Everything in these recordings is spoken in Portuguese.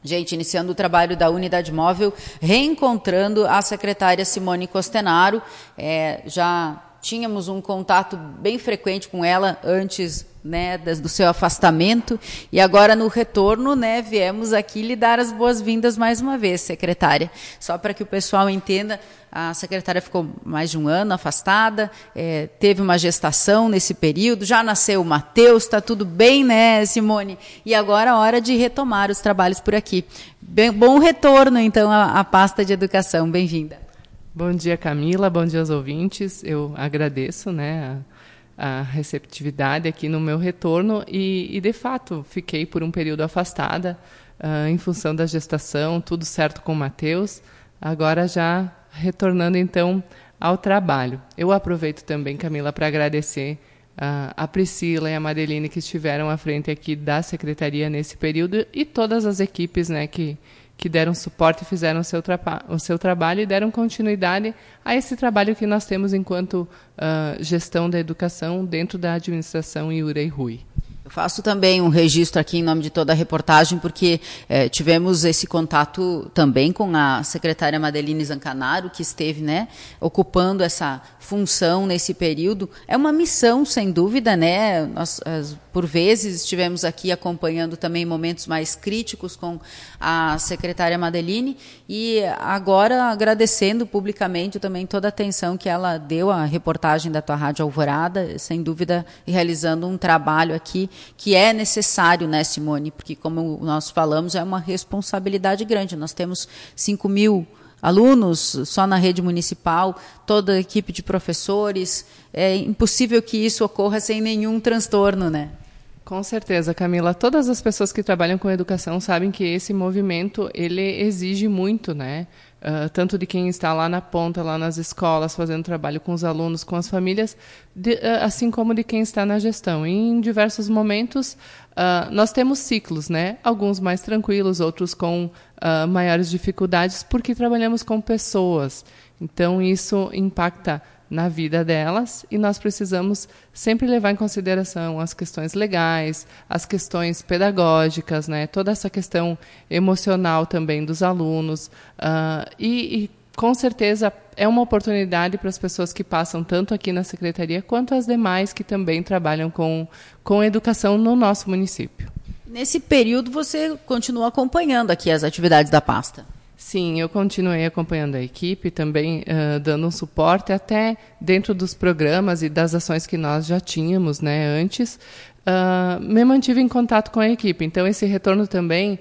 Gente, iniciando o trabalho da unidade móvel, reencontrando a secretária Simone Costenaro. Já tínhamos um contato bem frequente com ela antes, né, do seu afastamento, e agora no retorno, né, viemos aqui lhe dar as boas-vindas mais uma vez, secretária. Só para que o pessoal entenda, a secretária ficou mais de um ano afastada, teve uma gestação nesse período, já nasceu o Matheus, está tudo bem, né, Simone? E agora a hora de retomar os trabalhos por aqui. Bom retorno, então, à pasta de educação. Bem-vinda. Bom dia, Camila. Bom dia aos ouvintes. Eu agradeço, né, a receptividade aqui no meu retorno e, de fato, fiquei por um período afastada em função da gestação, tudo certo com o Matheus, agora já retornando, então, ao trabalho. Eu aproveito também, Camila, para agradecer a Priscila e a Madeline que estiveram à frente aqui da Secretaria nesse período e todas as equipes, né, que deram suporte e fizeram o seu trabalho e deram continuidade a esse trabalho que nós temos enquanto gestão da educação dentro da administração Iura e Rui. Eu faço também um registro aqui em nome de toda a reportagem, porque tivemos esse contato também com a secretária Madeline Zancanaro, que esteve, né, ocupando essa função nesse período. É uma missão, sem dúvida, né? Nós, por vezes, estivemos aqui acompanhando também momentos mais críticos com a secretária Madeline e agora agradecendo publicamente também toda a atenção que ela deu à reportagem da tua Rádio Alvorada, sem dúvida, realizando um trabalho aqui que é necessário, né, Simone? Porque, como nós falamos, é uma responsabilidade grande. Nós temos 5.000 alunos só na rede municipal, toda a equipe de professores. É impossível que isso ocorra sem nenhum transtorno, né? Com certeza, Camila. Todas as pessoas que trabalham com educação sabem que esse movimento ele exige muito, né? Tanto de quem está lá na ponta, lá nas escolas, fazendo trabalho com os alunos, com as famílias, assim como de quem está na gestão. E em diversos momentos, nós temos ciclos, né? Alguns mais tranquilos, outros com maiores dificuldades, porque trabalhamos com pessoas. Então, isso impacta na vida delas e nós precisamos sempre levar em consideração as questões legais, as questões pedagógicas, né? Toda essa questão emocional também dos alunos e com certeza é uma oportunidade para as pessoas que passam tanto aqui na Secretaria quanto as demais que também trabalham com educação no nosso município. Nesse período você continua acompanhando aqui as atividades da pasta? Sim, eu continuei acompanhando a equipe, também dando um suporte até dentro dos programas e das ações que nós já tínhamos, né, antes. Me mantive em contato com a equipe. Então, esse retorno também,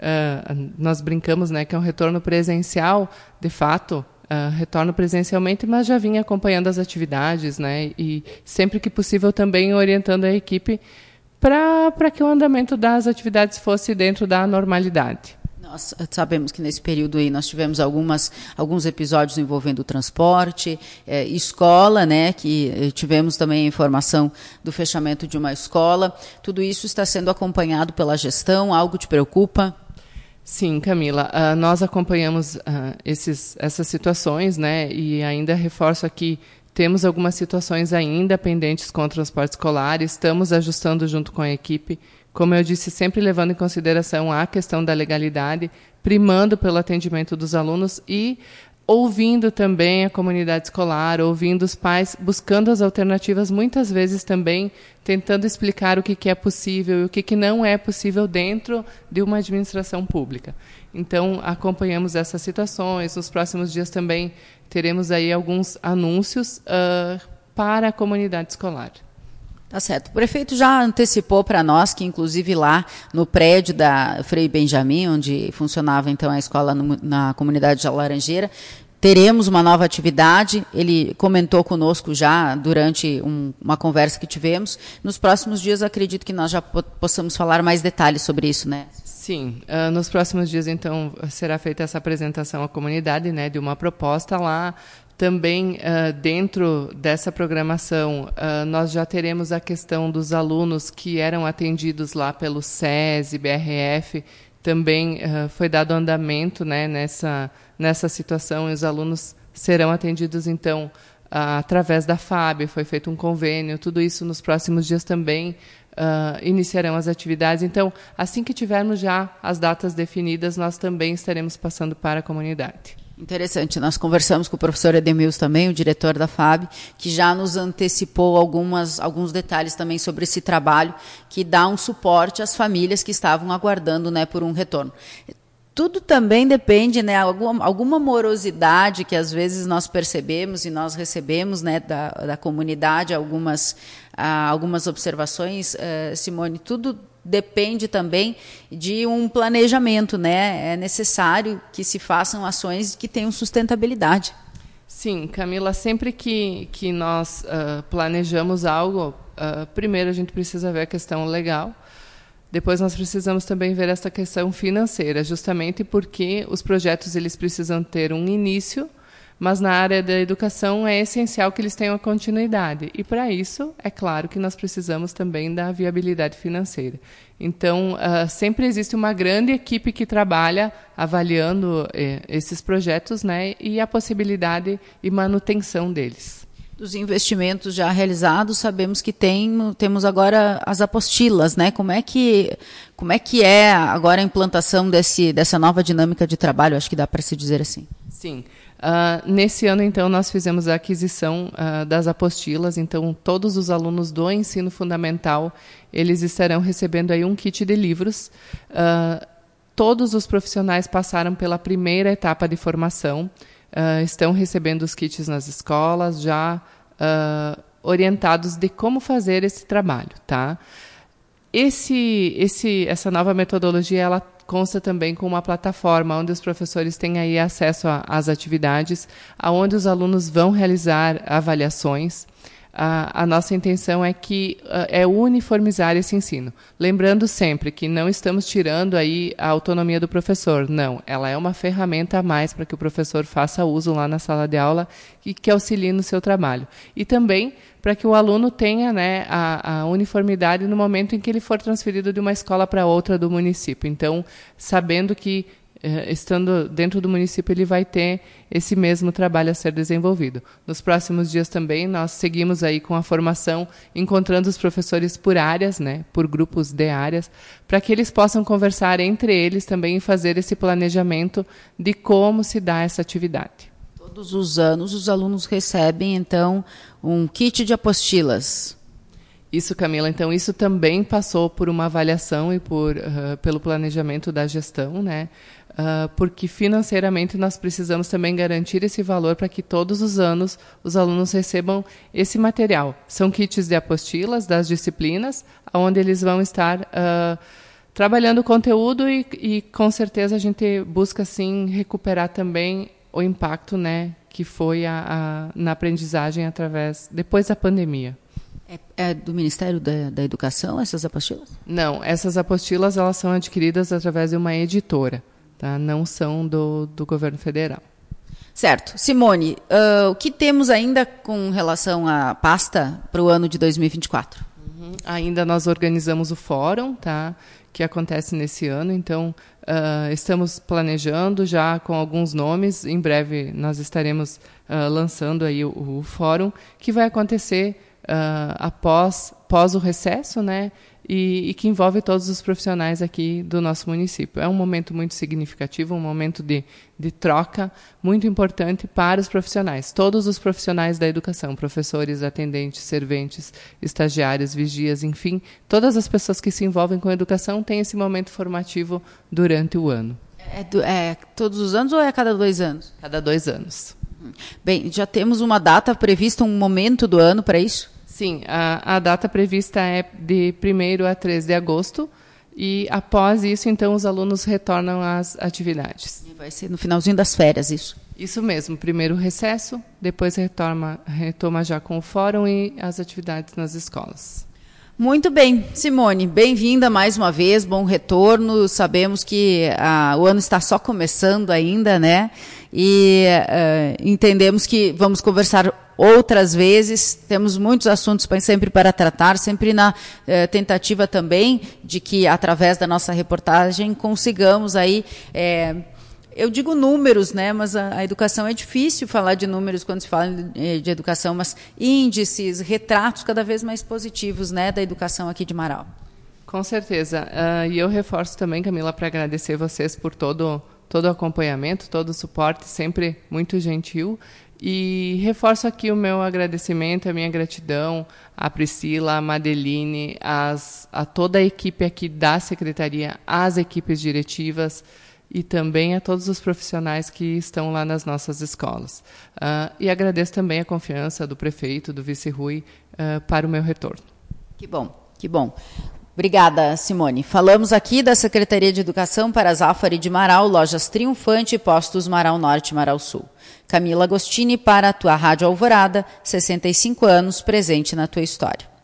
nós brincamos, né, que é um retorno presencial, de fato, retorno presencialmente, mas já vinha acompanhando as atividades, né, e sempre que possível também orientando a equipe para que o andamento das atividades fosse dentro da normalidade. Nós sabemos que nesse período aí nós tivemos alguns episódios envolvendo o transporte, escola, né, que tivemos também a informação do fechamento de uma escola. Tudo isso está sendo acompanhado pela gestão? Algo te preocupa? Sim, Camila, nós acompanhamos essas situações, né, e ainda reforço aqui, temos algumas situações ainda pendentes com o transporte escolar, estamos ajustando junto com a equipe, como eu disse, sempre levando em consideração a questão da legalidade, primando pelo atendimento dos alunos e ouvindo também a comunidade escolar, ouvindo os pais, buscando as alternativas, muitas vezes também tentando explicar o que é possível e o que não é possível dentro de uma administração pública. Então, acompanhamos essas situações. Nos próximos dias também teremos aí alguns anúncios para a comunidade escolar. Tá certo. O prefeito já antecipou para nós que, inclusive, lá no prédio da Frei Benjamin, onde funcionava então a escola na comunidade de Laranjeira, teremos uma nova atividade. Ele comentou conosco já durante uma conversa que tivemos. Nos próximos dias, acredito que nós já possamos falar mais detalhes sobre isso, né? Sim, nos próximos dias, então, será feita essa apresentação à comunidade, né, de uma proposta lá. Também, dentro dessa programação, nós já teremos a questão dos alunos que eram atendidos lá pelo SESI, BRF. Também foi dado andamento, né, nessa situação, e os alunos serão atendidos, então, através da FAB. Foi feito um convênio. Tudo isso nos próximos dias também iniciarão as atividades. Então, assim que tivermos já as datas definidas, nós também estaremos passando para a comunidade. Interessante, nós conversamos com o professor Edemilson também, o diretor da FAB, que já nos antecipou alguns detalhes também sobre esse trabalho, que dá um suporte às famílias que estavam aguardando, né, por um retorno. Tudo também depende, né, alguma morosidade que às vezes nós percebemos e nós recebemos, né, da comunidade, algumas observações, Simone, tudo depende também de um planejamento, né? É necessário que se façam ações que tenham sustentabilidade. Sim, Camila, sempre que nós planejamos algo, primeiro a gente precisa ver a questão legal, depois nós precisamos também ver essa questão financeira, justamente porque os projetos eles precisam ter um início, mas na área da educação é essencial que eles tenham a continuidade. E, para isso, é claro que nós precisamos também da viabilidade financeira. Então, sempre existe uma grande equipe que trabalha avaliando esses projetos, né, e a possibilidade e manutenção deles. Dos investimentos já realizados, sabemos que temos agora as apostilas, né? Como é que é agora a implantação dessa nova dinâmica de trabalho? Acho que dá para se dizer assim. Sim. Nesse ano, então, nós fizemos a aquisição das apostilas. Então, todos os alunos do ensino fundamental, eles estarão recebendo aí um kit de livros. Todos os profissionais passaram pela primeira etapa de formação, estão recebendo os kits nas escolas, já orientados de como fazer esse trabalho, tá? Essa nova metodologia, ela consta também com uma plataforma onde os professores têm aí acesso às atividades, aonde os alunos vão realizar avaliações. A nossa intenção é uniformizar esse ensino. Lembrando sempre que não estamos tirando aí a autonomia do professor. Não, ela é uma ferramenta a mais para que o professor faça uso lá na sala de aula e que auxilie no seu trabalho. E também para que o aluno tenha, né, a uniformidade no momento em que ele for transferido de uma escola para outra do município. Então, sabendo que estando dentro do município, ele vai ter esse mesmo trabalho a ser desenvolvido. Nos próximos dias também, nós seguimos aí com a formação, encontrando os professores por áreas, né, por grupos de áreas, para que eles possam conversar entre eles também e fazer esse planejamento de como se dá essa atividade. Todos os anos, os alunos recebem, então, um kit de apostilas. Isso, Camila. Então, isso também passou por uma avaliação e pelo planejamento da gestão, né? Porque financeiramente nós precisamos também garantir esse valor para que todos os anos os alunos recebam esse material. São kits de apostilas das disciplinas, onde eles vão estar trabalhando o conteúdo e com certeza a gente busca, sim, recuperar também o impacto, né, que foi na aprendizagem depois da pandemia. É do Ministério da Educação, essas apostilas? Não, essas apostilas elas são adquiridas através de uma editora, tá? Não são do governo federal. Certo. Simone, o que temos ainda com relação à pasta para o ano de 2024? Ainda nós organizamos o fórum, tá? Que acontece nesse ano, então estamos planejando já com alguns nomes. Em breve nós estaremos lançando aí o fórum, que vai acontecer após o recesso, né, e que envolve todos os profissionais aqui do nosso município. É um momento muito significativo, um momento de troca muito importante para os profissionais. Todos os profissionais da educação, professores, atendentes, serventes, estagiários, vigias, enfim, todas as pessoas que se envolvem com a educação têm esse momento formativo durante o ano. É todos os anos ou é a cada 2 anos? Cada 2 anos. Bem, já temos uma data prevista, um momento do ano para isso? Sim, a data prevista é de 1º a 3 de agosto e após isso, então, os alunos retornam às atividades. Vai ser no finalzinho das férias, isso? Isso mesmo, primeiro recesso, depois retoma já com o fórum e as atividades nas escolas. Muito bem, Simone, bem-vinda mais uma vez, bom retorno. Sabemos que o ano está só começando ainda, né? E entendemos que vamos conversar outras vezes. Temos muitos assuntos sempre para tratar, sempre na tentativa também de que, através da nossa reportagem, consigamos aí eu digo números, né, mas a educação é difícil falar de números quando se fala de educação, mas índices, retratos cada vez mais positivos, né, da educação aqui de Marau. Com certeza. E eu reforço também, Camila, para agradecer vocês por todo o acompanhamento, todo o suporte, sempre muito gentil. E reforço aqui o meu agradecimento, a minha gratidão à Priscila, à Madeline, a toda a equipe aqui da Secretaria, às equipes diretivas e também a todos os profissionais que estão lá nas nossas escolas. E agradeço também a confiança do prefeito, do vice-Rui, para o meu retorno. Que bom, que bom. Obrigada, Simone. Falamos aqui da Secretaria de Educação para Zafari de Marau, Lojas Triunfante e Postos Marau Norte e Marau Sul. Camila Agostini para a tua Rádio Alvorada, 65 anos, presente na tua história.